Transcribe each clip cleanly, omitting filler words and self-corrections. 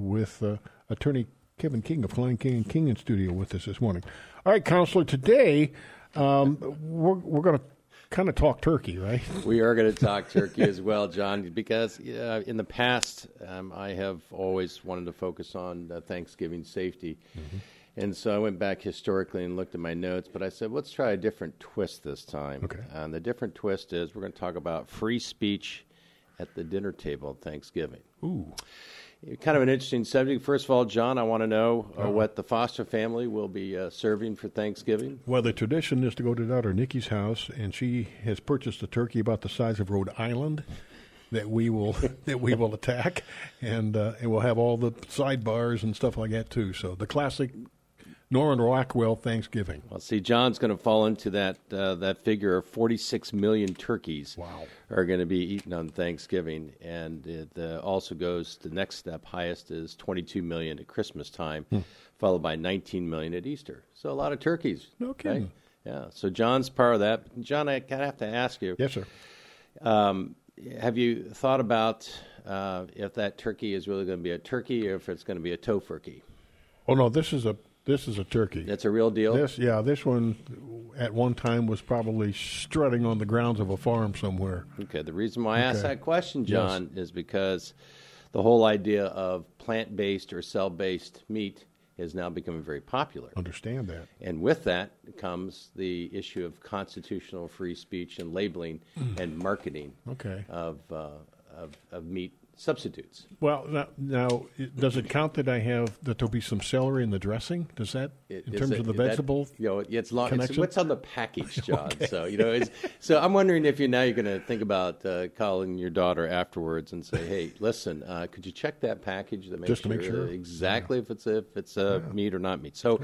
with attorney Kevin King of Klein, King & King in studio with us this morning. All right, Counselor, today we're going to kind of talk turkey, right? We are going to talk turkey as well, John, because in the past I have always wanted to focus on Thanksgiving safety. Mm-hmm. And so I went back historically and looked at my notes, but I said, let's try a different twist this time. Okay. And the different twist is we're going to talk about free speech at the dinner table at Thanksgiving. Ooh. Kind of an interesting subject. First of all, John, I want to know what the Foster family will be serving for Thanksgiving. Well, the tradition is to go to daughter Nikki's house, and she has purchased a turkey about the size of Rhode Island that we will attack, and we'll have all the sidebars and stuff like that too. So the classic Norman Rockwell Thanksgiving. Well, see, John's going to fall into that figure of 46 million turkeys. Wow. Are going to be eaten on Thanksgiving, and it also goes, the next step highest is 22 million at Christmas time, followed by 19 million at Easter. So a lot of turkeys. No kidding. Right? Yeah, so John's part of that. John, I kind of have to ask you. Yes, sir. Have you thought about if that turkey is really going to be a turkey or if it's going to be a tofurkey? Oh, no, this is a turkey. That's a real deal? This one at one time was probably strutting on the grounds of a farm somewhere. Okay, the reason why I asked that question, John, is because the whole idea of plant-based or cell-based meat is now becoming very popular. Understand that. And with that comes the issue of constitutional free speech and labeling and marketing of meat substitutes. Well, now, does it count that there'll be some celery in the dressing? Does that, in terms of the vegetable it's connection? What's on the package, John? Okay. So, so I'm wondering if you're going to think about calling your daughter afterwards and say, hey, listen, could you check that package to make sure exactly if it's meat or not meat? So,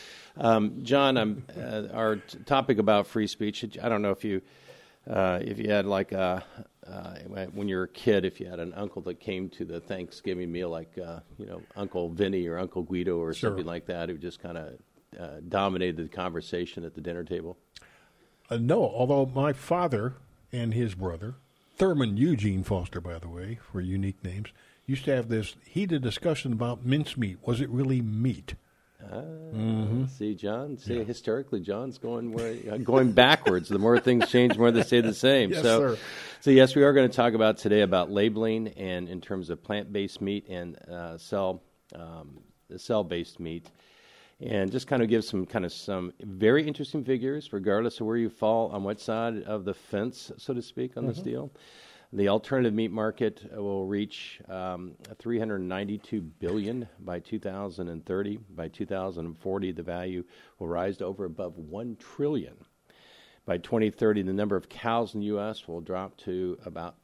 John, our topic about free speech, I don't know if you had like when you were a kid, if you had an uncle that came to the Thanksgiving meal, like Uncle Vinny or Uncle Guido or something like that, who just kind of dominated the conversation at the dinner table. No, although my father and his brother, Thurman Eugene Foster, by the way, for unique names, used to have this heated discussion about mincemeat. Was it really meat? See, John. Historically, John's going backwards. The more things change, the more they stay the same. Yes, sir. So yes, we are going to talk about today about labeling and in terms of plant-based meat and cell-based meat, and just kind of give some very interesting figures, regardless of where you fall on what side of the fence, so to speak, on this deal. The alternative meat market will reach $392 billion by 2030. By 2040, the value will rise to above $1 trillion. By 2030, the number of cows in the U.S. will drop to about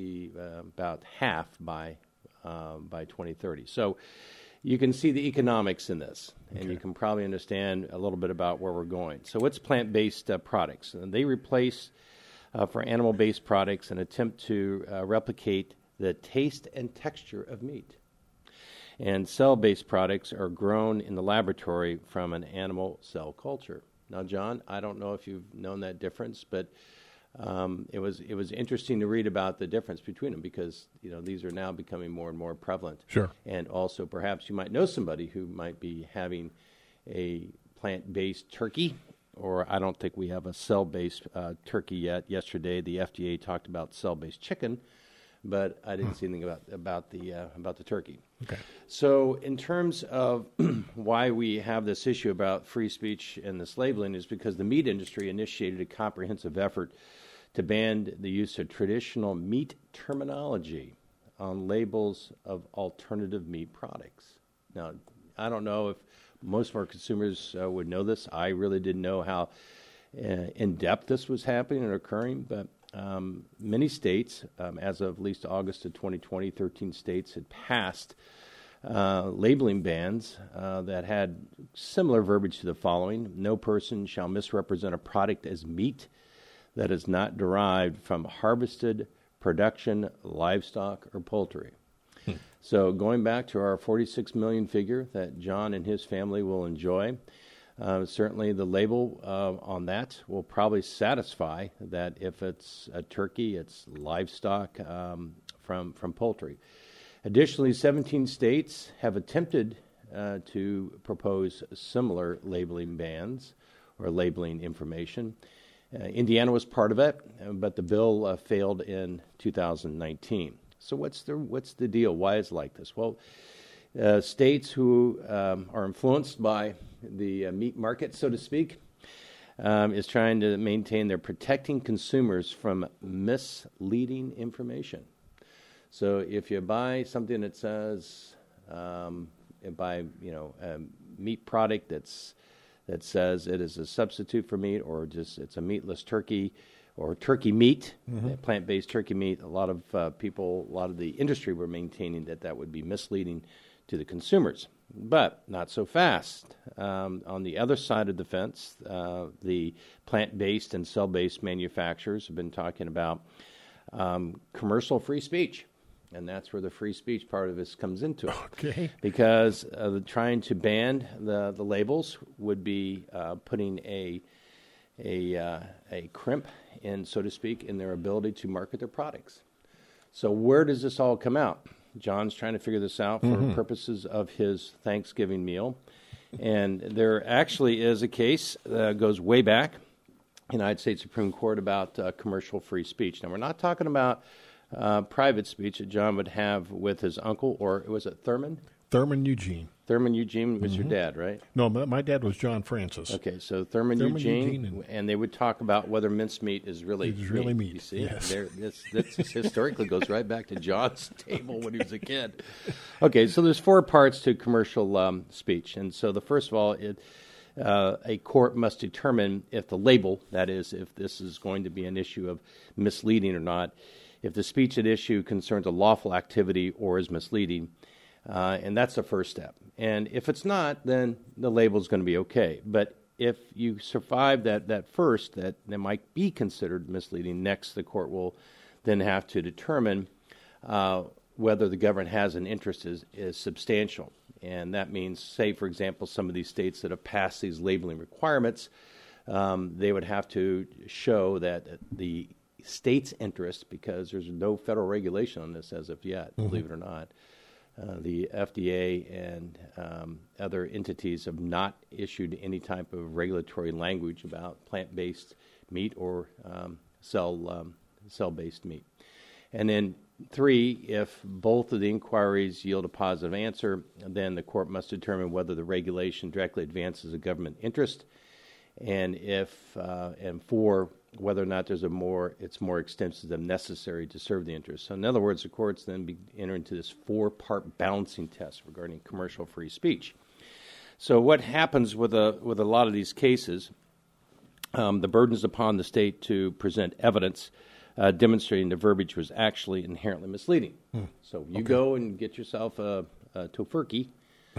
half by 2030. So you can see the economics in this, and you can probably understand a little bit about where we're going. So what's plant-based products? And they replace for animal-based products and attempt to replicate the taste and texture of meat. And cell-based products are grown in the laboratory from an animal cell culture. Now, John, I don't know if you've known that difference, but it was interesting to read about the difference between them because these are now becoming more and more prevalent. Sure. And also, perhaps you might know somebody who might be having a plant-based turkey. Or I don't think we have a cell-based turkey yet. Yesterday, the FDA talked about cell-based chicken, but I didn't see anything about the turkey. Okay. So, in terms of why we have this issue about free speech and this labeling, is because the meat industry initiated a comprehensive effort to ban the use of traditional meat terminology on labels of alternative meat products. Now, I don't know if most of our consumers would know this. I really didn't know how in-depth this was happening and occurring, but many states, as of at least August of 2020, 13 states had passed labeling bans that had similar verbiage to the following. No person shall misrepresent a product as meat that is not derived from harvested production, livestock, or poultry. So going back to our 46 million figure that John and his family will enjoy, certainly the label on that will probably satisfy that if it's a turkey, it's livestock from poultry. Additionally, 17 states have attempted to propose similar labeling bans or labeling information. Indiana was part of it, but the bill failed in 2019. So what's the deal? Why is it like this? Well, states who are influenced by the meat market, so to speak, is trying to maintain their protecting consumers from misleading information. So if you buy something that says, buy a meat product that says it is a substitute for meat, or just it's a meatless turkey, or turkey meat, plant-based turkey meat, a lot of the industry were maintaining that would be misleading to the consumers. But not so fast. On the other side of the fence, the plant-based and cell-based manufacturers have been talking about commercial free speech. And that's where the free speech part of this comes into it. Okay. Because trying to ban the labels would be putting a crimp in, so to speak, in their ability to market their products. So where does this all come out? John's trying to figure this out for purposes of his Thanksgiving meal. And there actually is a case that goes way back, United States Supreme Court, about commercial free speech. Now, we're not talking about private speech that John would have with his uncle, or was it Thurman? Thurman Eugene. Thurman Eugene was your dad, right? No, my dad was John Francis. Okay, so Thurman Eugene, and they would talk about whether mincemeat is really meat. You see, yes. This historically goes right back to John's table when he was a kid. Okay, so there's four parts to commercial speech, and so the first of all, a court must determine if the label, that is, if this is going to be an issue of misleading or not, if the speech at issue concerns a lawful activity or is misleading. And that's the first step. And if it's not, then the label is going to be okay. But if you survive that first, that might be considered misleading, next the court will then have to determine whether the government has an interest is substantial. And that means, say, for example, some of these states that have passed these labeling requirements, they would have to show that the state's interest, because there's no federal regulation on this as of yet, believe it or not. The FDA and other entities have not issued any type of regulatory language about plant-based meat or cell-based meat. And then 3, if both of the inquiries yield a positive answer, then the court must determine whether the regulation directly advances a government interest, and and 4, whether or not it's more extensive than necessary to serve the interest. So in other words, the courts then enter into this 4-part balancing test regarding commercial free speech. So what happens with a lot of these cases, the burden is upon the state to present evidence demonstrating the verbiage was actually inherently misleading. So you go and get yourself a tofurkey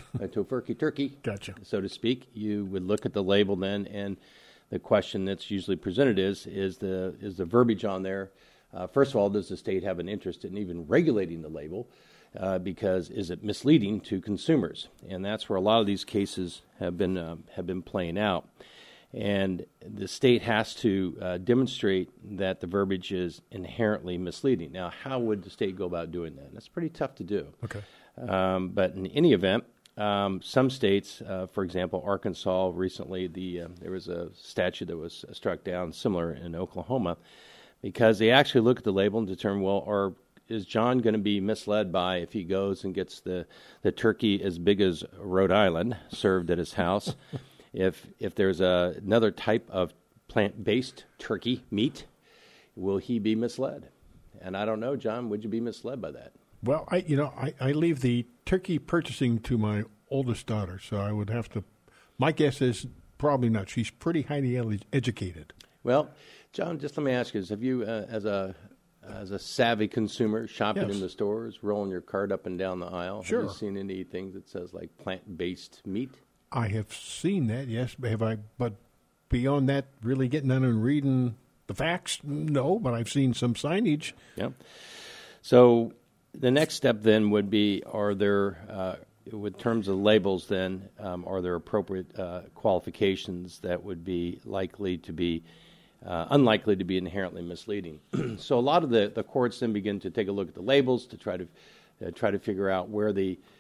turkey, Gotcha. so to speak. You would look at the label then, and the question that's usually presented is the verbiage on there. First of all, does the state have an interest in even regulating the label? Because is it misleading to consumers? And that's where a lot of these cases have been playing out. And the state has to demonstrate that the verbiage is inherently misleading. Now, how would the state go about doing that? And that's pretty tough to do. Okay. But in any event, some states, for example, Arkansas, recently there was a statute that was struck down, similar in Oklahoma, because they actually look at the label and determine, well, is John going to be misled by if he goes and gets the turkey as big as Rhode Island served at his house? If there's another type of plant-based turkey meat, will he be misled? And I don't know, John, would you be misled by that? Well, I leave the turkey purchasing to my oldest daughter, so I would have to. My guess is probably not. She's pretty highly educated. Well, John, just let me ask you: have you, as a savvy consumer, shopping in the stores, rolling your cart up and down the aisle, Sure. have you seen anything that says like plant-based meat? I have seen that, yes. Have I? But beyond that, really getting on and reading the facts, no. But I've seen some signage. Yeah. So the next step then would be: are there, with terms of labels, then are there appropriate qualifications that would be unlikely to be inherently misleading? So a lot of the courts then begin to take a look at the labels to try to try to figure out where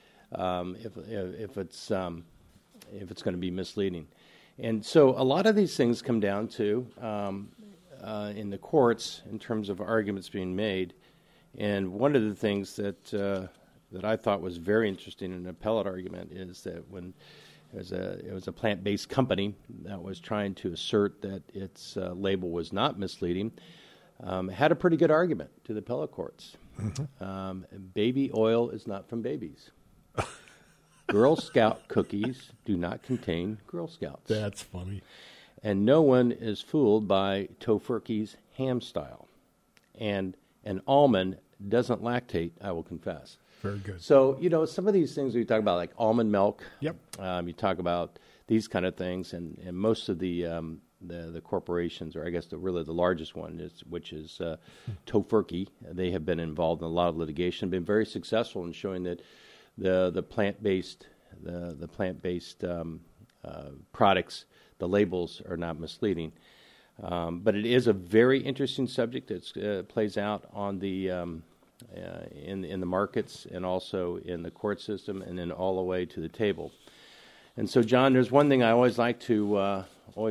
if it's going to be misleading. And so a lot of these things come down to in the courts in terms of arguments being made. And one of the things that I thought was very interesting in an appellate argument is that when it was a plant-based company that was trying to assert that its label was not misleading, had a pretty good argument to the appellate courts. Baby oil is not from babies. Girl Scout cookies do not contain Girl Scouts. That's funny. And no one is fooled by Tofurkey's ham style. And an almond doesn't lactate, I will confess. Very good. So, some of these things we talk about, like almond milk. Yep. You talk about these kind of things, and most of the corporations, or I guess the largest one, which is Tofurkey, they have been involved in a lot of litigation, been very successful in showing that the plant-based products, the labels are not misleading. But it is a very interesting subject that plays out on the in the markets and also in the court system, and then all the way to the table. And so, John, there's one thing I always like to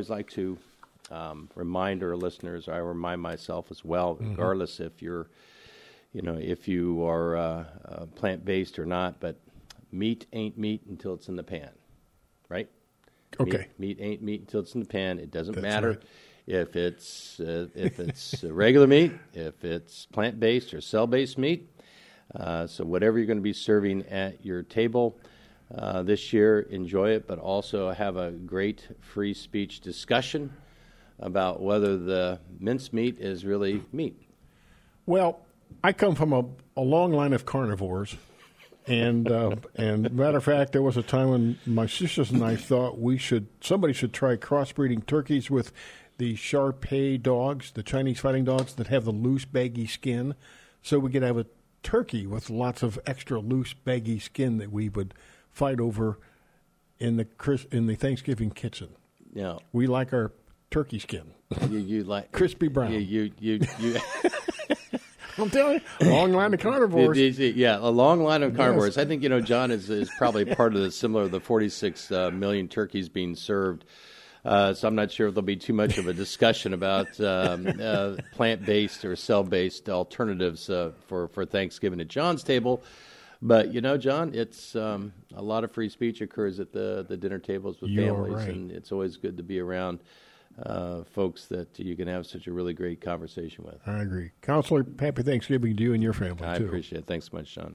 remind our listeners. I remind myself as well, regardless if you're, if you are plant-based or not. But meat ain't meat until it's in the pan, right? Okay. Meat ain't meat until it's in the pan. It doesn't matter. Right. If it's regular meat, if it's plant-based or cell-based meat, so whatever you're going to be serving at your table this year, enjoy it, but also have a great free speech discussion about whether the mincemeat is really meat. Well, I come from a long line of carnivores, and matter of fact, there was a time when my sisters and I thought somebody should try crossbreeding turkeys with the Shar-Pei dogs, the Chinese fighting dogs that have the loose, baggy skin, so we could have a turkey with lots of extra loose, baggy skin that we would fight over in the Thanksgiving kitchen. Yeah, we like our turkey skin. You like crispy brown. You. I'm telling you, long line of carnivores. Yeah, a long line of carnivores. Yes. I think John is probably part of the 46 million turkeys being served. So I'm not sure if there'll be too much of a discussion about plant-based or cell-based alternatives for Thanksgiving at John's table. But, John, it's a lot of free speech occurs at the dinner tables with families, right. And it's always good to be around folks that you can have such a really great conversation with. I agree. Counselor, happy Thanksgiving to you and your family, too. I appreciate it. Thanks so much, John.